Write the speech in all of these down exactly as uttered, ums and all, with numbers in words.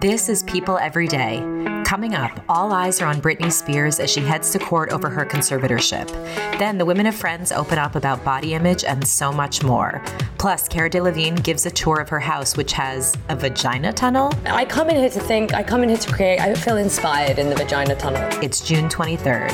This is People Every Day. Coming up, all eyes are on Britney Spears as she heads to court over her conservatorship. Then the Women of Friends open up about body image and so much more. Plus, Cara Delevingne gives a tour of her house, which has a vagina tunnel. I come in here to think, I come in here to create, I feel inspired in the vagina tunnel. It's June twenty-third.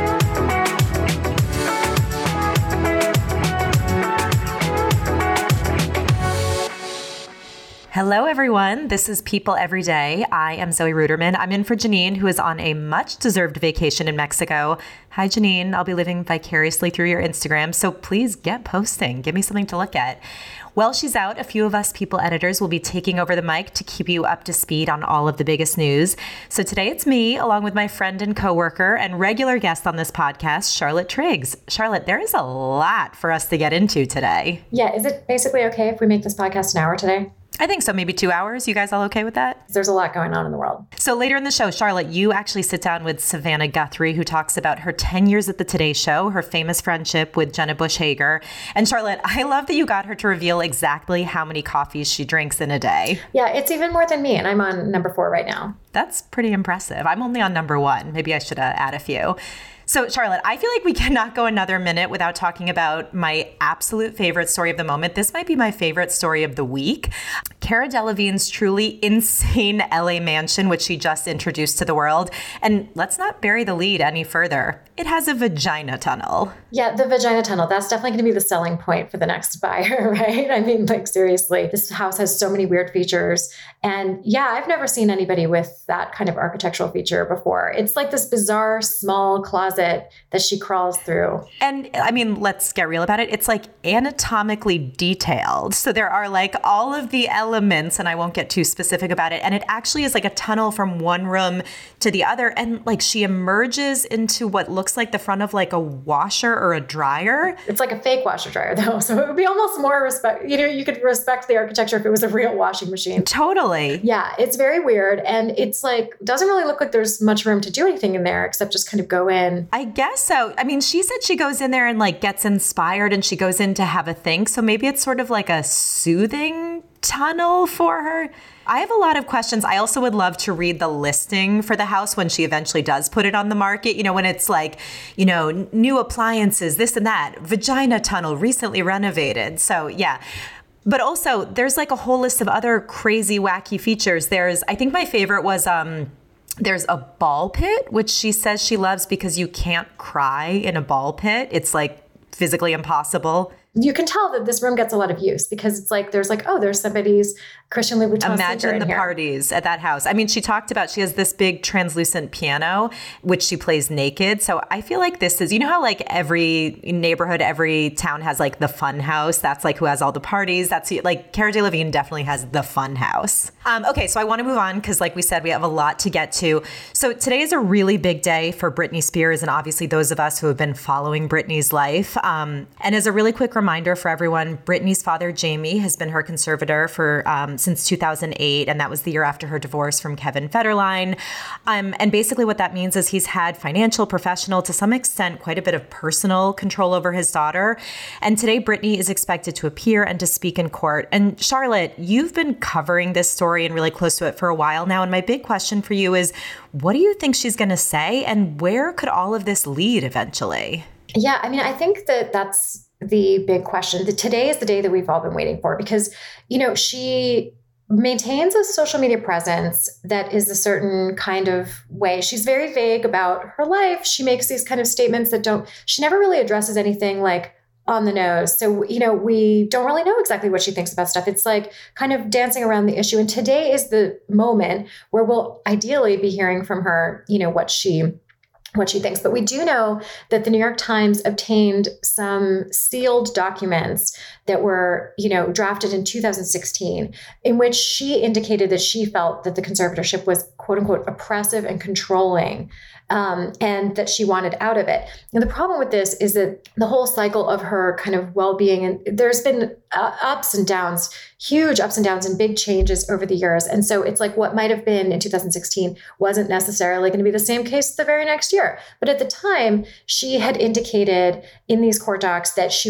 Hello, everyone. This is People Every Day. I am Zoe Ruderman. I'm in for Janine, who is on a much-deserved vacation in Mexico. Hi, Janine. I'll be living vicariously through your Instagram, so please get posting. Give me something to look at. While she's out, a few of us People editors will be taking over the mic to keep you up to speed on all of the biggest news. So today it's me, along with my friend and coworker and regular guest on this podcast, Charlotte Triggs. Charlotte, there is a lot for us to get into today. Yeah, is it basically okay if we make this podcast an hour today? I think so. Maybe two hours. You guys all okay with that? There's a lot going on in the world. So later in the show, Charlotte, you actually sit down with Savannah Guthrie, who talks about her ten years at the Today Show, her famous friendship with Jenna Bush Hager. And Charlotte, I love that you got her to reveal exactly how many coffees she drinks in a day. Yeah, it's even more than me. And I'm on number four right now. That's pretty impressive. I'm only on number one. Maybe I should uh, add a few. So, Charlotte, I feel like we cannot go another minute without talking about my absolute favorite story of the moment. This might be my favorite story of the week. Cara Delevingne's truly insane L A mansion, which she just introduced to the world. And let's not bury the lead any further. It has a vagina tunnel. Yeah, the vagina tunnel. That's definitely going to be the selling point for the next buyer, right? I mean, like, seriously, this house has so many weird features. And yeah, I've never seen anybody with that kind of architectural feature before. It's like this bizarre small closet that she crawls through. And I mean, let's get real about it. It's like anatomically detailed. So there are like all of the elements, and I won't get too specific about it. And it actually is like a tunnel from one room to the other. And like she emerges into what looks like the front of like a washer or a dryer. It's like a fake washer dryer though. So it would be almost more respect, you know, you could respect the architecture if it was a real washing machine. Totally. Yeah, it's very weird. And it's like, doesn't really look like there's much room to do anything in there except just kind of go in. I guess so. I mean, she said she goes in there and like gets inspired and she goes in to have a think. So maybe it's sort of like a soothing tunnel for her. I have a lot of questions. I also would love to read the listing for the house when she eventually does put it on the market. You know, when it's like, you know, new appliances, this and that, vagina tunnel, recently renovated. So yeah. But also there's like a whole list of other crazy, wacky features. There's, I think my favorite was, um, there's a ball pit, which she says she loves because you can't cry in a ball pit. It's like physically impossible. You can tell that this room gets a lot of use because it's like, there's like, oh, there's somebody's Christian Louboutin. Imagine the here. parties at that house. I mean, she talked about, she has this big translucent piano, which she plays naked. So I feel like this is, you know how like every neighborhood, every town has like the fun house. That's like who has all the parties. That's like Cara Delevingne definitely has the fun house. Um, okay, so I want to move on because like we said, we have a lot to get to. So today is a really big day for Britney Spears and obviously those of us who have been following Britney's life. Um, and as a really quick reminder for everyone, Britney's father, Jamie, has been her conservator for um, since two thousand eight, and that was the year after her divorce from Kevin Federline. Um, and basically what that means is he's had financial, professional, to some extent, quite a bit of personal control over his daughter. And today, Britney is expected to appear and to speak in court. And Charlotte, you've been covering this story and really close to it for a while now. And my big question for you is, what do you think she's going to say? And where could all of this lead eventually? Yeah, I mean, I think that that's the big question. The, today is the day that we've all been waiting for because, you know, she maintains a social media presence that is a certain kind of way. She's very vague about her life. She makes these kind of statements that don't, she never really addresses anything like on the nose. So, you know, we don't really know exactly what she thinks about stuff. It's like kind of dancing around the issue. And today is the moment where we'll ideally be hearing from her, you know, what she what she thinks. But we do know that the New York Times obtained some sealed documents that were, you know, drafted in two thousand sixteen, in which she indicated that she felt that the conservatorship was, quote unquote, oppressive and controlling, um, and that she wanted out of it. And the problem with this is that the whole cycle of her kind of well-being, and there's been uh, ups and downs, huge ups and downs and big changes over the years. And so it's like what might have been in two thousand sixteen wasn't necessarily going to be the same case the very next year. But at the time, she had indicated in these court docs that she was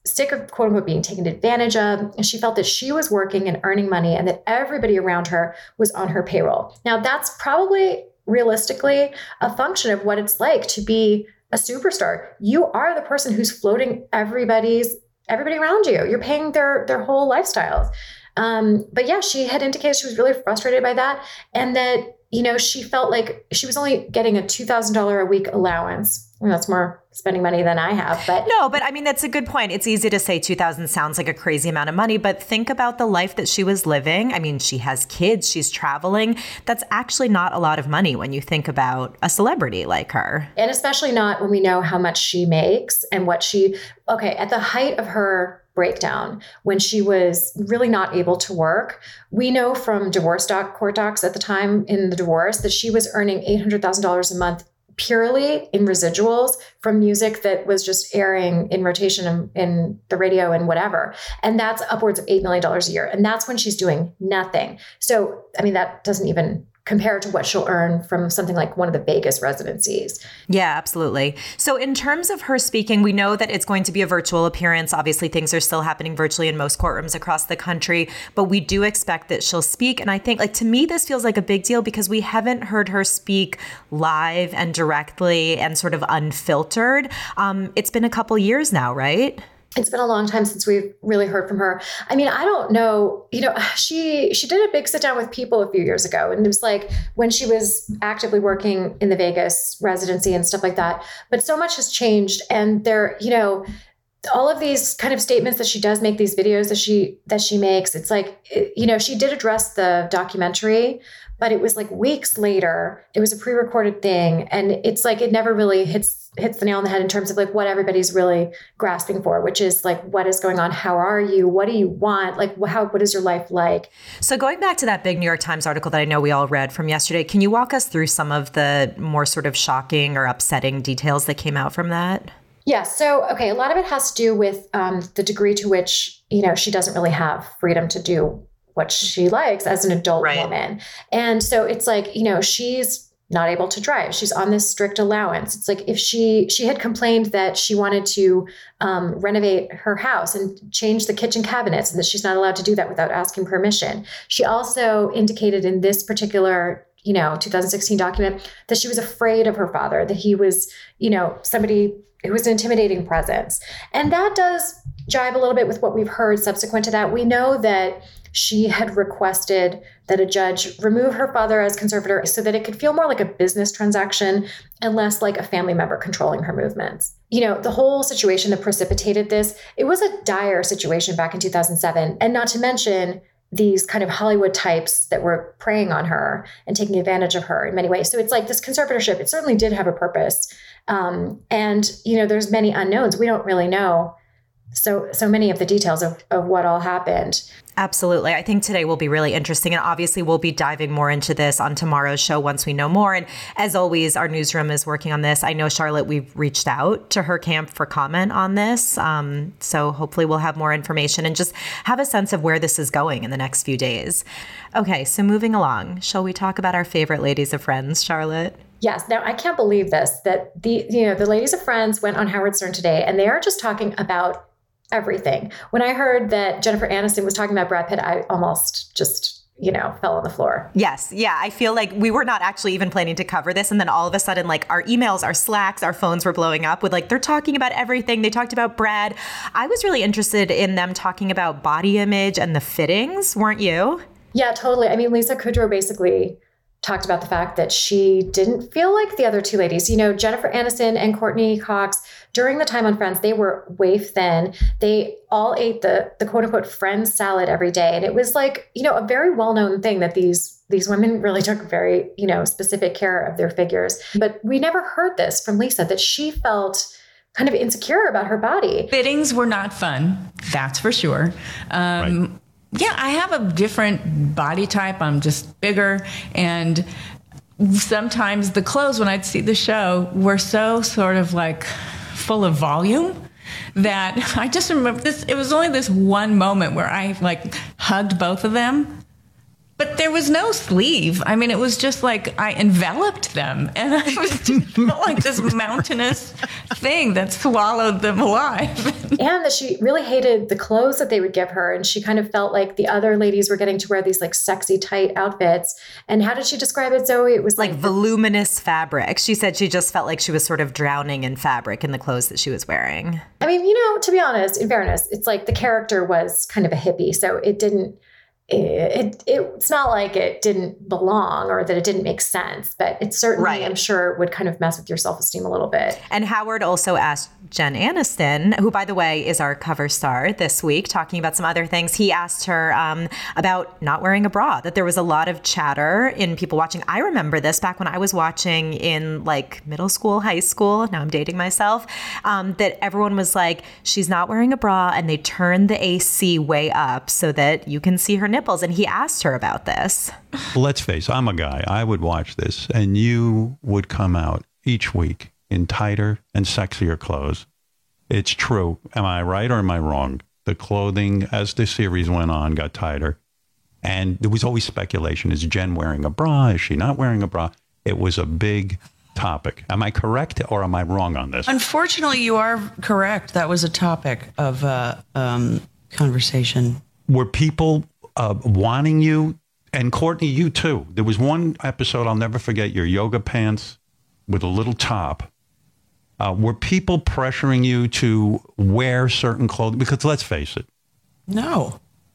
sick of quote unquote being taken advantage of. And she felt that she was working and earning money and that everybody around her was on her payroll. Now, that's probably realistically a function of what it's like to be a superstar. You are the person who's floating everybody's everybody around you. You're paying their their whole lifestyles. Um, but yeah, she had indicated she was really frustrated by that, and that, you know, she felt like she was only getting a two thousand dollars a week allowance. I mean, that's more spending money than I have, but no, but I mean, that's a good point. It's easy to say two thousand sounds like a crazy amount of money, but think about the life that she was living. I mean, she has kids, she's traveling. That's actually not a lot of money when you think about a celebrity like her. And especially not when we know how much she makes and what she, okay, at the height of her breakdown, when she was really not able to work, we know from divorce doc, court docs at the time in the divorce that she was earning eight hundred thousand dollars a month purely in residuals from music that was just airing in rotation in, in the radio and whatever. And that's upwards of eight million dollars a year. And that's when she's doing nothing. So, I mean, that doesn't even compare to what she'll earn from something like one of the Vegas residencies. Yeah, absolutely. So in terms of her speaking, we know that it's going to be a virtual appearance. Obviously, things are still happening virtually in most courtrooms across the country, but we do expect that she'll speak. And I think, like, to me, this feels like a big deal because we haven't heard her speak live and directly and sort of unfiltered. Um, it's been a couple years now, right? It's been a long time since we've really heard from her. I mean, I don't know, you know, she she did a big sit down with People a few years ago. And it was like when she was actively working in the Vegas residency and stuff like that. But so much has changed. And there, you know, all of these kind of statements that she does make, these videos that she that she makes, it's like, you know, she did address the documentary, but it was like weeks later. It was a pre-recorded thing. And it's like it never really hits hits the nail on the head in terms of like what everybody's really grasping for, which is like, what is going on? How are you? What do you want? Like, how, what is your life like? So going back to that big New York Times article that I know we all read from yesterday, can you walk us through some of the more sort of shocking or upsetting details that came out from that? Yeah. So, okay. A lot of it has to do with um, the degree to which, you know, she doesn't really have freedom to do what she likes as an adult right. woman. And so it's like, you know, she's not able to drive. She's on this strict allowance. It's like if she she had complained that she wanted to um, renovate her house and change the kitchen cabinets and that she's not allowed to do that without asking permission. She also indicated in this particular, you know, two thousand sixteen document that she was afraid of her father, that he was, you know, somebody who was an intimidating presence. And that does jibe a little bit with what we've heard subsequent to that. We know that she had requested that a judge remove her father as conservator so that it could feel more like a business transaction and less like a family member controlling her movements. You know, the whole situation that precipitated this, it was a dire situation back in two thousand seven. And not to mention these kind of Hollywood types that were preying on her and taking advantage of her in many ways. So it's like this conservatorship, it certainly did have a purpose. Um, and, you know, there's many unknowns. We don't really know so so many of the details of, of what all happened. Absolutely. I think today will be really interesting. And obviously, we'll be diving more into this on tomorrow's show once we know more. And as always, our newsroom is working on this. I know, Charlotte, we've reached out to her camp for comment on this. Um, so hopefully we'll have more information and just have a sense of where this is going in the next few days. Okay, so moving along, shall we talk about our favorite ladies of Friends, Charlotte? Yes. Now, I can't believe this, that the, you know, the ladies of Friends went on Howard Stern today, and they are just talking about everything. When I heard that Jennifer Aniston was talking about Brad Pitt, I almost just, you know, fell on the floor. Yes. Yeah. I feel like we were not actually even planning to cover this. And then all of a sudden, like our emails, our Slacks, our phones were blowing up with like, they're talking about everything. They talked about Brad. I was really interested in them talking about body image and the fittings, weren't you? Yeah, totally. I mean, Lisa Kudrow basically talked about the fact that she didn't feel like the other two ladies. You know, Jennifer Aniston and Courtney Cox, during the time on Friends, they were waif thin. They all ate the the quote unquote Friends salad every day. And it was like, you know, a very well-known thing that these these women really took very, you know, specific care of their figures. But we never heard this from Lisa, that she felt kind of insecure about her body. Fittings were not fun, that's for sure. Um, right. Yeah, I have a different body type. I'm just bigger. And sometimes the clothes, when I'd see the show, were so sort of like full of volume that I just remember this. It was only this one moment where I like hugged both of them. But there was no sleeve. I mean, it was just like I enveloped them. And I was just felt like this mountainous thing that swallowed them alive. and that she really hated the clothes that they would give her. And she kind of felt like the other ladies were getting to wear these like sexy, tight outfits. And how did she describe it, Zoe? It was like, like voluminous fabric. She said she just felt like she was sort of drowning in fabric in the clothes that she was wearing. I mean, you know, to be honest, in fairness, it's like the character was kind of a hippie. So it didn't, It, it it's not like it didn't belong or that it didn't make sense, but it certainly, right. I'm sure, would kind of mess with your self-esteem a little bit. And Howard also asked Jen Aniston, who, by the way, is our cover star this week, talking about some other things. He asked her um, about not wearing a bra, that there was a lot of chatter in people watching. I remember this back when I was watching in like middle school, high school. Now I'm dating myself. Um, that everyone was like, she's not wearing a bra, and they turned the A C way up so that you can see her nipples. And he asked her about this. Let's face it, I'm a guy. I would watch this, and you would come out each week in tighter and sexier clothes. It's true. Am I right or am I wrong? The clothing, as the series went on, got tighter. And there was always speculation. Is Jen wearing a bra? Is she not wearing a bra? It was a big topic. Am I correct or am I wrong on this? Unfortunately, you are correct. That was a topic of uh, um, conversation. Were people uh, wanting you, and Courtney, you too. There was one episode I'll never forget, your yoga pants with a little top. Uh, were people pressuring you to wear certain clothing? Because let's face it. No.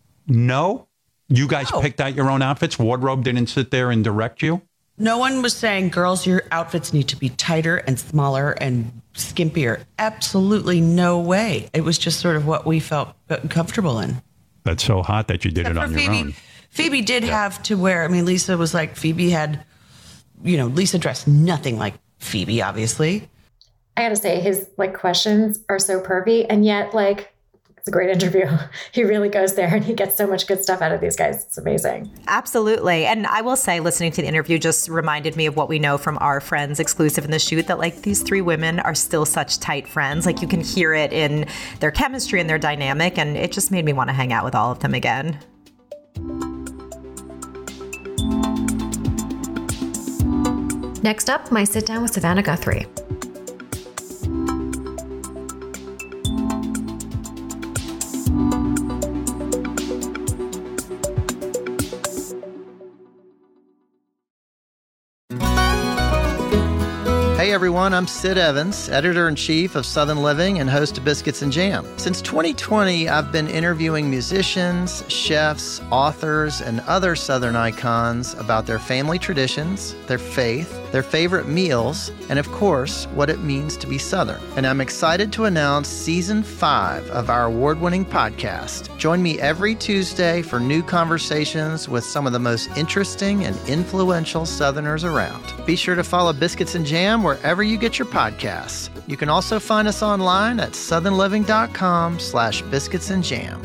No? You guys No. picked out your own outfits? Wardrobe didn't sit there and direct you? No one was saying, girls, your outfits need to be tighter and smaller and skimpier. Absolutely no way. It was just sort of what we felt comfortable in. That's so hot that you did Except it on for your Phoebe. own. Phoebe did have to wear, I mean, Lisa was like, Phoebe had, you know, Lisa dressed nothing like Phoebe, obviously. I gotta say, his like questions are so pervy, and yet like it's a great interview. He really goes there and he gets so much good stuff out of these guys. It's amazing. Absolutely. And I will say, listening to the interview just reminded me of what we know from our friends exclusive in the shoot, that like these three women are still such tight friends. Like you can hear it in their chemistry and their dynamic. And it just made me want to hang out with all of them again. Next up, my sit down with Savannah Guthrie. Hey everyone, I'm Sid Evans, editor-in-chief of Southern Living and host of Biscuits and Jam. Since twenty twenty, I've been interviewing musicians, chefs, authors, and other Southern icons about their family traditions, their faith, their favorite meals, and of course, what it means to be Southern. And I'm excited to announce season five of our award-winning podcast. Join me every Tuesday for new conversations with some of the most interesting and influential Southerners around. Be sure to follow Biscuits and Jam wherever you get your podcasts. You can also find us online at southernliving.com slash biscuits and jam.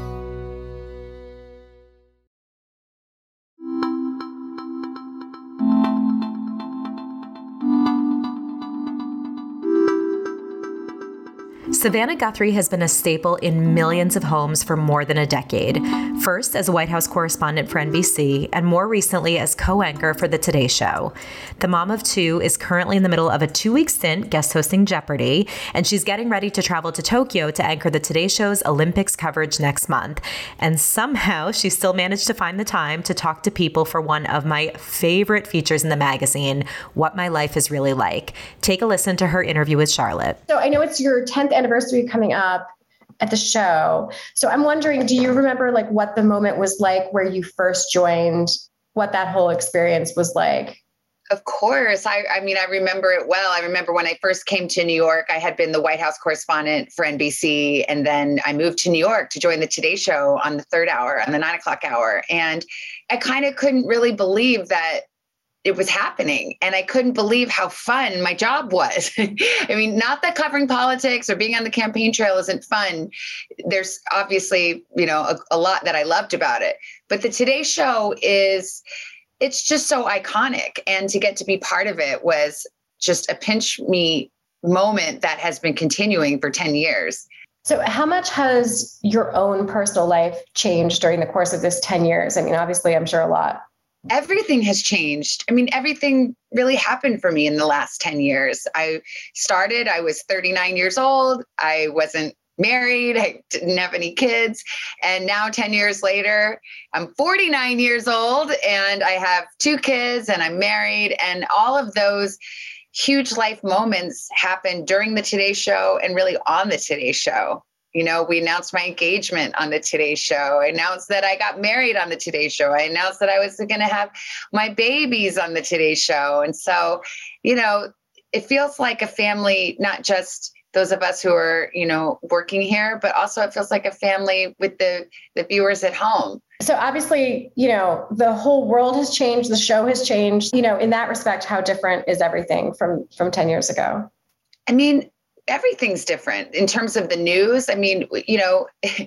Savannah Guthrie has been a staple in millions of homes for more than a decade. First as a White House correspondent for N B C, and more recently as co-anchor for The Today Show. The mom of two is currently in the middle of a two-week stint guest hosting Jeopardy, and she's getting ready to travel to Tokyo to anchor The Today Show's Olympics coverage next month. And somehow she still managed to find the time to talk to people for one of my favorite features in the magazine, What My Life Is Really Like. Take a listen to her interview with Charlotte. So I know it's your tenth anniversary coming up at the show. So I'm wondering, do you remember like what the moment was like where you first joined, what that whole experience was like? Of course. I, I mean, I remember it well. I remember when I first came to New York, I had been the White House correspondent for N B C. And then I moved to New York to join the Today Show on the third hour, on the nine o'clock hour. And I kind of couldn't really believe that it was happening. And I couldn't believe how fun my job was. I mean, not that covering politics or being on the campaign trail isn't fun. There's obviously, you know, a, a lot that I loved about it. But the Today Show is, it's just so iconic. And to get to be part of it was just a pinch me moment that has been continuing for ten years. So how much has your own personal life changed during the course of this ten years? I mean, obviously, I'm sure a lot. Everything has changed. I mean, everything really happened for me in the last ten years. I started, I was thirty-nine years old. I wasn't married. I didn't have any kids. And now ten years later, I'm forty-nine years old and I have two kids and I'm married. And all of those huge life moments happened during the Today Show and really on the Today Show. You know, we announced my engagement on the Today Show. I announced that I got married on the Today Show. I announced that I was going to have my babies on the Today Show. And so, you know, it feels like a family, not just those of us who are, you know, working here, but also it feels like a family with the, the viewers at home. So obviously, you know, the whole world has changed. The show has changed. You know, in that respect, how different is everything from from ten years ago? I mean, everything's different in terms of the news. I mean, you know,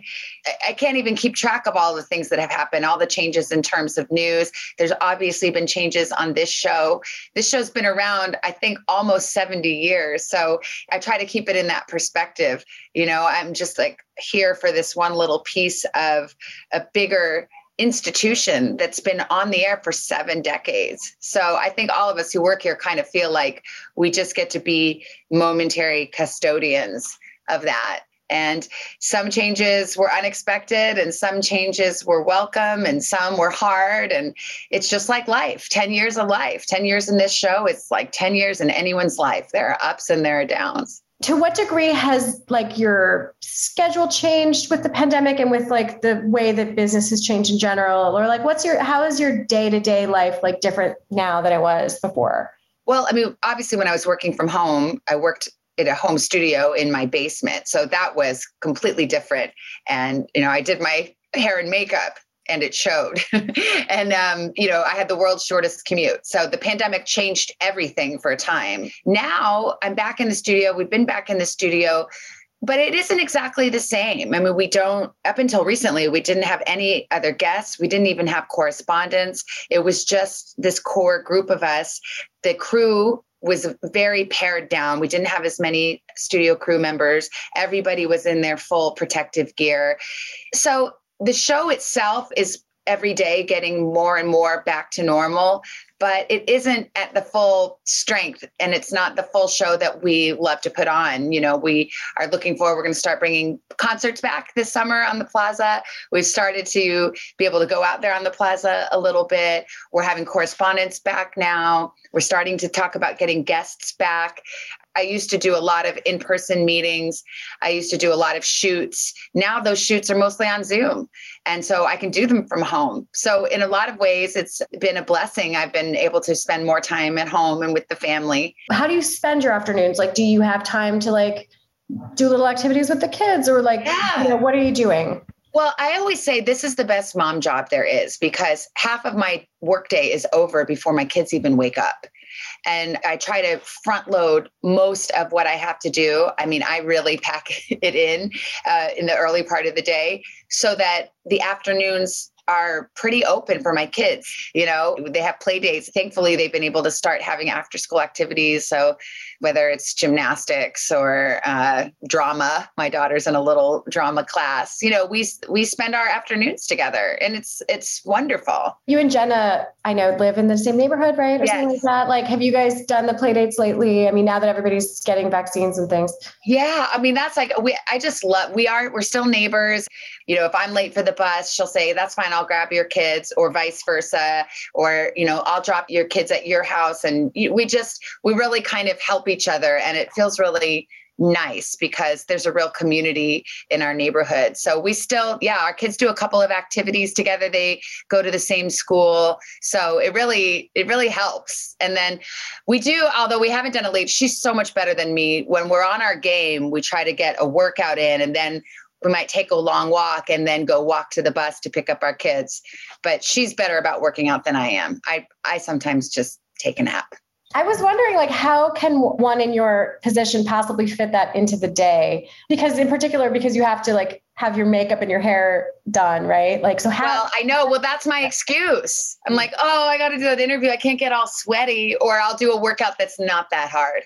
I can't even keep track of all the things that have happened, all the changes in terms of news. There's obviously been changes on this show. This show's been around, I think, almost seventy years. So I try to keep it in that perspective. You know, I'm just like here for this one little piece of a bigger institution that's been on the air for seven decades. So I think all of us who work here kind of feel like we just get to be momentary custodians of that. And some changes were unexpected and some changes were welcome and some were hard. And it's just like life, ten years of life, ten years in this show. It's like ten years in anyone's life. There are ups and there are downs. To what degree has like your schedule changed with the pandemic and with like the way that business has changed in general? Or like, what's your, how is your day-to-day life like different now than it was before? Well, I mean, obviously when I was working from home, I worked in a home studio in my basement. So that was completely different. And, you know, I did my hair and makeup and it showed. and, um, you know, I had the world's shortest commute. So the pandemic changed everything for a time. Now I'm back in the studio. We've been back in the studio, but it isn't exactly the same. I mean, we don't, up until recently, we didn't have any other guests. We didn't even have correspondents. It was just this core group of us. The crew was very pared down. We didn't have as many studio crew members. Everybody was in their full protective gear. So the show itself is every day getting more and more back to normal, but it isn't at the full strength and it's not the full show that we love to put on. You know, we are looking forward, we're going to start bringing concerts back this summer on the Plaza. We've started to be able to go out there on the Plaza a little bit. We're having correspondents back now. We're starting to talk about getting guests back. I used to do a lot of in-person meetings. I used to do a lot of shoots. Now those shoots are mostly on Zoom. And so I can do them from home. So in a lot of ways, it's been a blessing. I've been able to spend more time at home and with the family. How do you spend your afternoons? Like, do you have time to like do little activities with the kids or like, yeah. you know, what are you doing? Well, I always say this is the best mom job there is because half of my workday is over before my kids even wake up. And I try to front load most of what I have to do. I mean, I really pack it in uh, in the early part of the day so that the afternoons are pretty open for my kids. You know, they have play dates. Thankfully, they've been able to start having after school activities. So whether it's gymnastics or uh, drama, my daughter's in a little drama class, you know, we, we spend our afternoons together and it's, it's wonderful. You and Jenna, I know, live in the same neighborhood, right? Or yes. something like that. Like, have you guys done the play dates lately? I mean, now that everybody's getting vaccines and things. Yeah. I mean, that's like, we, I just love, we are, we're still neighbors. You know, if I'm late for the bus, she'll say, that's fine. I'll grab your kids or vice versa. Or, you know, I'll drop your kids at your house. And we just, we really kind of help each other. And it feels really nice because there's a real community in our neighborhood. So we still, yeah, our kids do a couple of activities together. They go to the same school. So it really, it really helps. And then we do, although we haven't done it late, she's so much better than me. When we're on our game, we try to get a workout in and then we might take a long walk and then go walk to the bus to pick up our kids. But she's better about working out than I am. I, I sometimes just take a nap. I was wondering, like, how can one in your position possibly fit that into the day? Because in particular, because you have to like have your makeup and your hair done, right? Like, so how? Well, I know. Well, that's my excuse. I'm like, oh, I got to do that interview. I can't get all sweaty, or I'll do a workout that's not that hard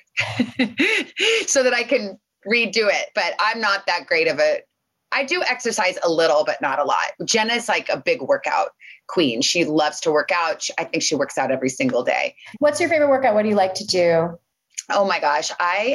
so that I can redo it. But I'm not that great of a, I do exercise a little, but not a lot. Jenna's like a big workout queen. She loves to work out. I think she works out every single day. What's your favorite workout? What do you like to do? Oh my gosh. I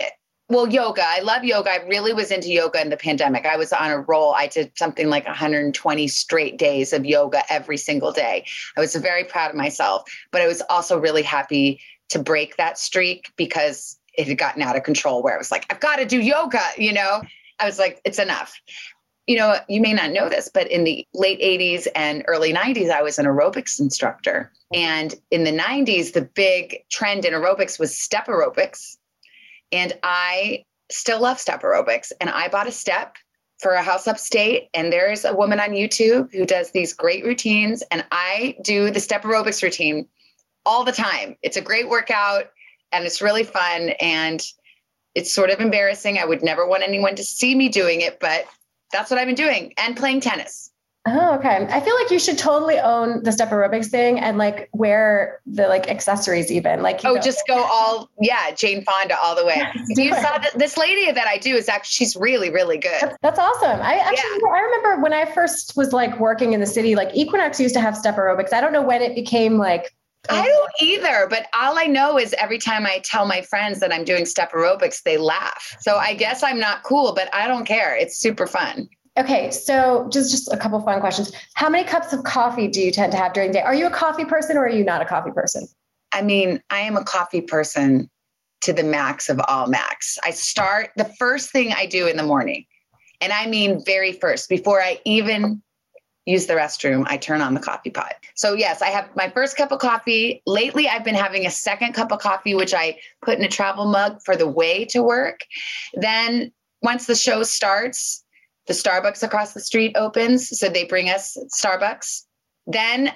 Well, yoga. I love yoga. I really was into yoga in the pandemic. I was on a roll. I did something like one hundred twenty straight days of yoga every single day. I was very proud of myself, but I was also really happy to break that streak because it had gotten out of control where I was like, I've got to do yoga, you know? I was like, it's enough. You know, you may not know this, but in the late eighties and early nineties, I was an aerobics instructor. And in the nineties, the big trend in aerobics was step aerobics. And I still love step aerobics. And I bought a step for a house upstate. And there's a woman on YouTube who does these great routines. And I do the step aerobics routine all the time. It's a great workout and it's really fun. And it's sort of embarrassing. I would never want anyone to see me doing it, but that's what I've been doing, and playing tennis. Oh, okay. I feel like you should totally own the step aerobics thing and like wear the like accessories even like, oh, know. just go all, yeah. Jane Fonda all the way. You saw that this lady that I do is actually, she's really, really good. That's, that's awesome. I actually, Yeah. I remember when I first was like working in the city, like Equinox used to have step aerobics. I don't know when it became like, I don't either, but all I know is every time I tell my friends that I'm doing step aerobics, they laugh. So I guess I'm not cool, but I don't care. It's super fun. okay. So just, just a couple fun questions. How many cups of coffee do you tend to have during the day? Are you a coffee person or are you not a coffee person? I mean, I am a coffee person to the max of all max. I start the first thing I do in the morning, and I mean very first, before I even use the restroom, I turn on the coffee pot. So yes, I have my first cup of coffee. Lately, I've been having a second cup of coffee, which I put in a travel mug for the way to work. Then once the show starts, the Starbucks across the street opens. So they bring us Starbucks. Then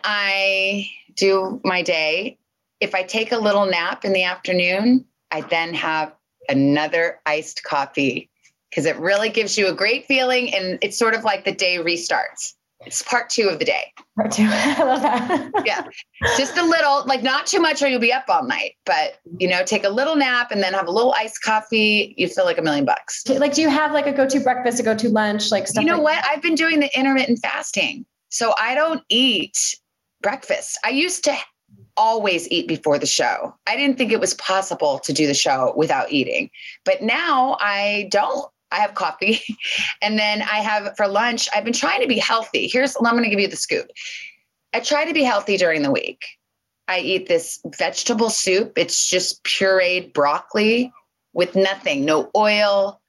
I do my day. If I take a little nap in the afternoon, I then have another iced coffee because it really gives you a great feeling. And it's sort of like the day restarts. It's part two of the day. Part two. I love that. Yeah. Just a little, like not too much or you'll be up all night, but you know, take a little nap and then have a little iced coffee. You feel like a million bucks. Like, do you have like a go-to breakfast, a go-to lunch, like stuff? You know like what? I've been doing the intermittent fasting. So I don't eat breakfast. I used to always eat before the show. I didn't think it was possible to do the show without eating, but now I don't. I have coffee and then I have for lunch. I've been trying to be healthy. Here's, I'm going to give you the scoop. I try to be healthy during the week. I eat this vegetable soup. It's just pureed broccoli with nothing, no oil,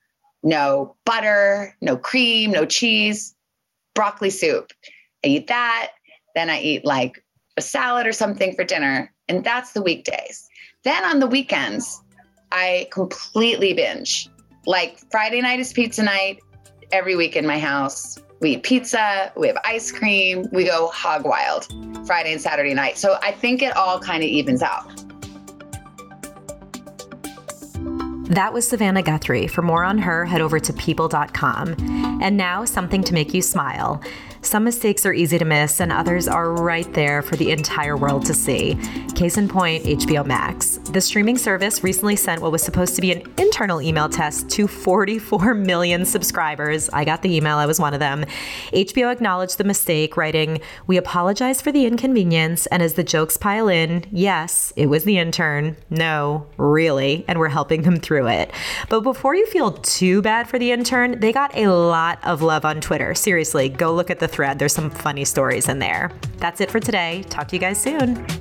no butter, no cream, no cheese, broccoli soup. I eat that. Then I eat like a salad or something for dinner. And that's the weekdays. Then on the weekends, I completely binge. Like Friday night is pizza night every week in my house. We eat pizza, we have ice cream, we go hog wild Friday and Saturday night. So I think it all kind of evens out. That was Savannah Guthrie. For more on her, head over to people dot com. And now, something to make you smile. Some mistakes are easy to miss, and others are right there for the entire world to see. Case in point, H B O Max. The streaming service recently sent what was supposed to be an internal email test to forty-four million subscribers. I got the email, I was one of them. H B O acknowledged the mistake, writing, "We apologize for the inconvenience, and as the jokes pile in, yes, it was the intern. No, really, and we're helping them through it." But before you feel too bad for the intern, they got a lot of love on Twitter. Seriously, go look at the thread. There's some funny stories in there. That's it for today. Talk to you guys soon.